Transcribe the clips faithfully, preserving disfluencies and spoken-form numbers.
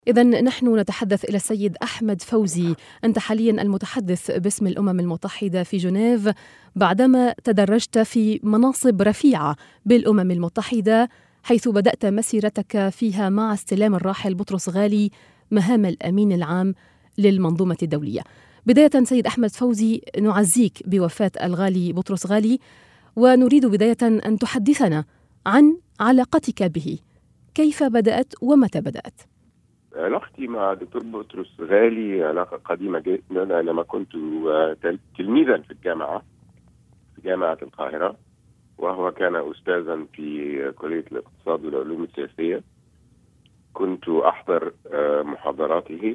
إذن نحن نتحدث إلى السيد أحمد فوزي، أنت حاليا المتحدث باسم الأمم المتحدة في جنيف بعدما تدرجت في مناصب رفيعة بالأمم المتحدة، حيث بدأت مسيرتك فيها مع استلام الراحل بطرس غالي مهام الأمين العام للمنظومة الدولية. بداية سيد أحمد فوزي، نعزيك بوفاة الغالي بطرس غالي، ونريد بداية أن تحدثنا عن علاقتك به، كيف بدأت ومتى بدأت؟ علاقتي مع دكتور بطرس غالي علاقة قديمة جدا. أنا لما كنت تلميذا في الجامعة في جامعة القاهرة، وهو كان أستاذا في كلية الاقتصاد والعلوم السياسية، كنت أحضر محاضراته.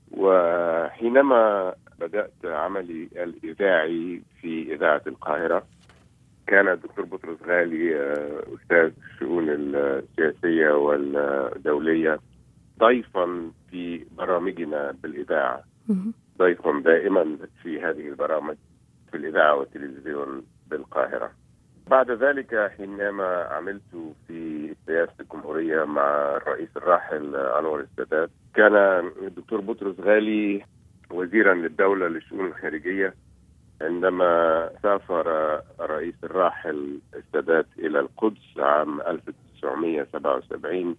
وحينما بدأت عملي الإذاعي في إذاعة القاهرة، كان الدكتور بطرس غالي أستاذ الشؤون السياسية والدولية ضيفا في برامجنا بالإذاعة، ضيفا دائما في هذه البرامج في الإذاعة والتلفزيون بالقاهرة. بعد ذلك حينما عملت في سياسة الجمهورية مع الرئيس الراحل أنور السادات، كان الدكتور بطرس غالي وزيرا للدولة للشؤون الخارجية عندما سافر الرئيس الراحل السادات إلى القدس عام ألف وتسعمائة وسبعة وسبعين،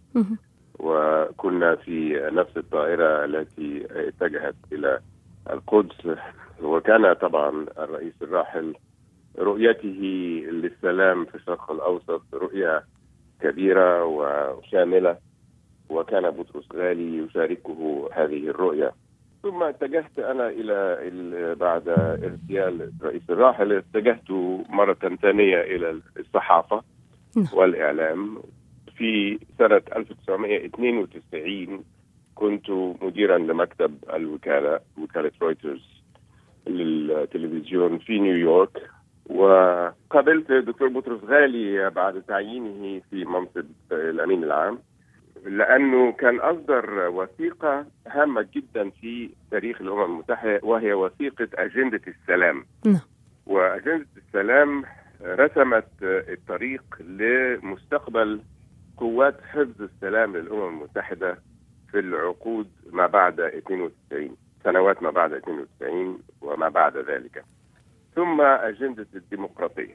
وكنا في نفس الطائرة التي اتجهت إلى القدس. وكان طبعا الرئيس الراحل رؤيته للسلام في الشرق الأوسط رؤية كبيرة وشاملة، وكان بطرس غالي يشاركه هذه الرؤية. ثم اتجهت أنا إلى بعد ارتيال الرئيس الراحل، اتجهت مرة ثانية إلى الصحافة والإعلام. في سنة ألف وتسعمائة واثنين وتسعين كنت مديرا لمكتب الوكالة، وكالة رويترز للتلفزيون في نيويورك. وقابلت الدكتور بطرس غالي بعد تعيينه في منصب الأمين العام، لأنه كان أصدر وثيقة هامة جدا في تاريخ الأمم المتحدة، وهي وثيقة أجندة السلام. وأجندة السلام رسمت الطريق لمستقبل قوات حفظ السلام للأمم المتحدة في العقود ما بعد اثنين وتسعين، سنوات ما بعد اثنين وتسعين وما بعد ذلك، ثم أجندة الديمقراطية.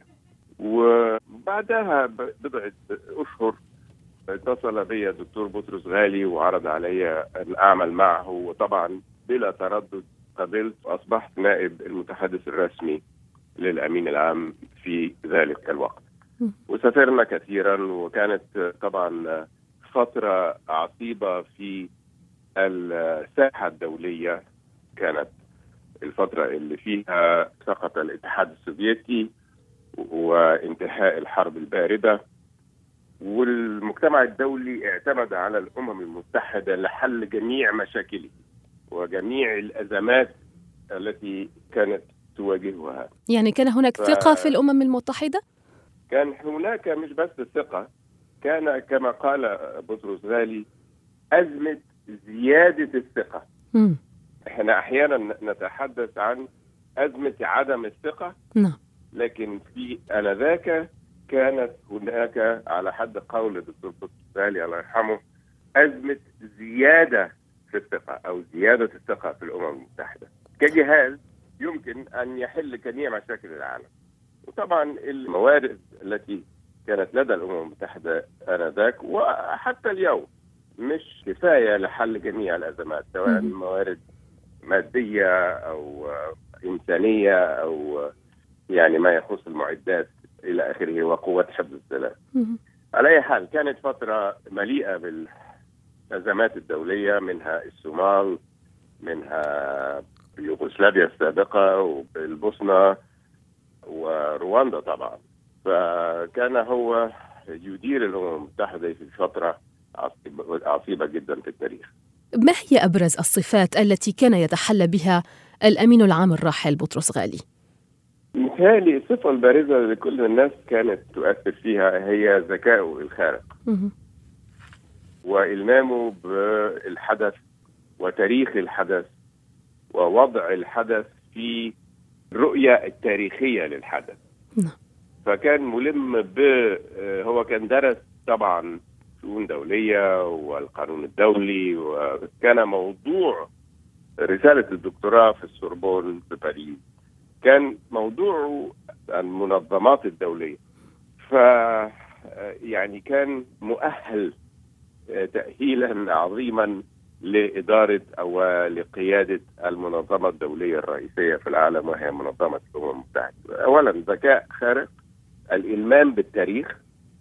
وبعدها بضعة أشهر اتصل بي الدكتور بطرس غالي وعرض علي أن أعمل معه، وطبعا بلا تردد قبلت، وأصبحت نائب المتحدث الرسمي للأمين العام في ذلك الوقت. وسافرنا كثيرا، وكانت طبعا فترة عصيبة في الساحة الدولية. كانت الفترة اللي فيها سقط الاتحاد السوفيتي وانتهاء الحرب الباردة، والمجتمع الدولي اعتمد على الأمم المتحدة لحل جميع مشاكله وجميع الأزمات التي كانت تواجهها. يعني كان هناك ف... ثقة في الأمم المتحدة؟ كان هناك مش بس الثقة، كان كما قال بطرس غالي أزمة زيادة الثقة. م. احنا أحيانا نتحدث عن أزمة عدم الثقة، نعم، لكن في آنذاك كانت هناك على حد قول الدكتور بطرس غالي الله يرحمه أزمة زيادة في الثقة أو زيادة الثقة في الأمم المتحدة كجهاز يمكن أن يحل جميع مشاكل العالم. وطبعا الموارد التي كانت لدى الأمم المتحدة آنذاك وحتى اليوم مش كفاية لحل جميع الأزمات، سواء موارد مادية أو إنسانية أو يعني ما يخص المعدات إلى آخره وقوات حفظ السلام. على أي حال كانت فترة مليئة بالأزمات الدولية، منها الصومال، منها يوغوسلافيا السابقة والبوسنة ورواندا طبعا. فكان هو يدير الأمم المتحدة في فترة عصيبة جدا في التاريخ. ما هي أبرز الصفات التي كان يتحلى بها الأمين العام الراحل بطرس غالي؟ مثالي الصفة البارزة لكل الناس كانت تؤثر فيها هي ذكائه الخارق وإلمامه بالحدث وتاريخ الحدث ووضع الحدث في الرؤية التاريخية للحدث. فكان ملم ب هو كان درس طبعا شؤون دولية والقانون الدولي، وكان موضوع رسالة الدكتوراه في السوربون في باريس كان موضوع المنظمات الدولية. ف يعني كان مؤهل تأهيلا عظيما لإدارة أو لقيادة المنظمة الدولية الرئيسية في العالم، وهي منظمة الأمم المتحدة. أولا ذكاء خارق، الإلمام بالتاريخ،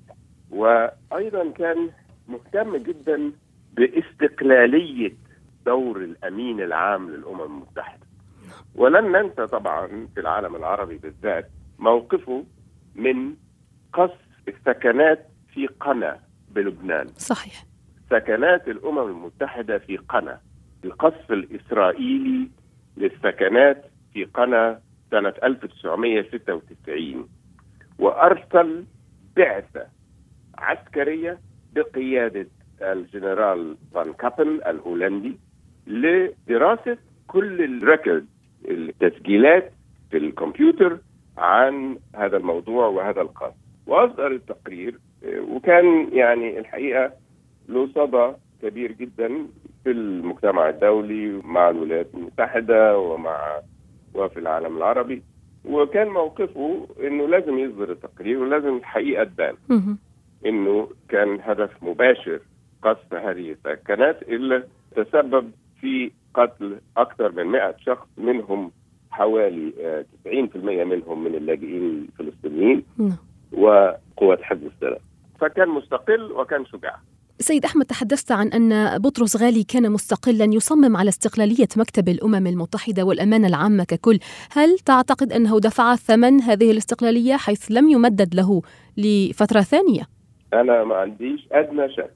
وأيضا كان مهتم جدا باستقلالية دور الأمين العام للأمم المتحدة. ولن ننسى طبعا في العالم العربي بالذات موقفه من قصف السكنات في قنا بلبنان. صحيح. سكنات الأمم المتحدة في قنا، القصف الإسرائيلي للسكنات في قنا سنة ألف وتسعمائة وستة وتسعين، وأرسل بعثة عسكرية بقيادة الجنرال فان كابل الهولندي لدراسة كل الريكورد، التسجيلات في الكمبيوتر عن هذا الموضوع وهذا القصف، وأصدر التقرير. وكان يعني الحقيقة له صدى كبير جدا في المجتمع الدولي مع الولايات المتحدة ومع وفي العالم العربي. وكان موقفه انه لازم يصدر التقرير ولازم الحقيقة تبان انه كان هدف مباشر قصف هذه السكنات اللي تسبب في قتل اكثر من مئة شخص، منهم حوالي تسعين بالمئة منهم من اللاجئين الفلسطينيين وقوات حزب السلام. فكان مستقل وكان شجاع. سيد أحمد، تحدثت عن أن بطرس غالي كان مستقلا يصمم على استقلالية مكتب الأمم المتحدة والأمانة العامة ككل. هل تعتقد أنه دفع ثمن هذه الاستقلالية حيث لم يمدد له لفترة ثانية؟ أنا ما عنديش أدنى شك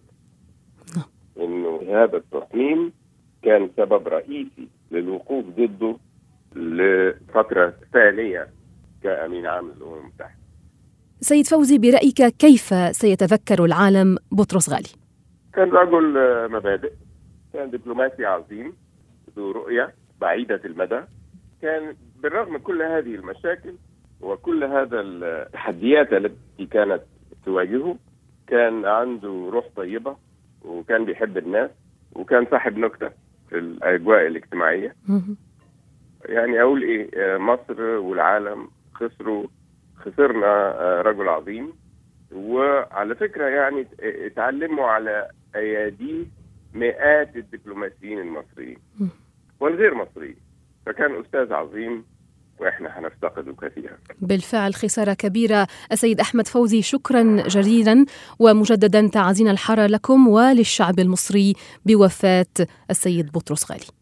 أنه هذا التصميم كان سبب رئيسي للوقوف ضده لفترة ثانية كأمين عام للأمم المتحدة. سيد فوزي، برأيك كيف سيتذكر العالم بطرس غالي؟ كان رجل مبادئ، كان دبلوماسي عظيم ذو رؤية بعيدة المدى. كان بالرغم من كل هذه المشاكل وكل هذا التحديات التي كانت تواجهه، كان عنده روح طيبة وكان بيحب الناس وكان صاحب نكتة في الأجواء الاجتماعية. يعني أقول إيه، مصر والعالم خسروا خسرنا رجل عظيم. وعلى فكرة يعني اتعلموا على أياديه مئات الدبلوماسيين المصريين والغير مصريين، فكان أستاذ عظيم وإحنا هنفتقده كثيرا. بالفعل خسارة كبيرة. السيد أحمد فوزي، شكرا جزيلا، ومجددا تعازينا الحارة لكم وللشعب المصري بوفاة السيد بطرس غالي.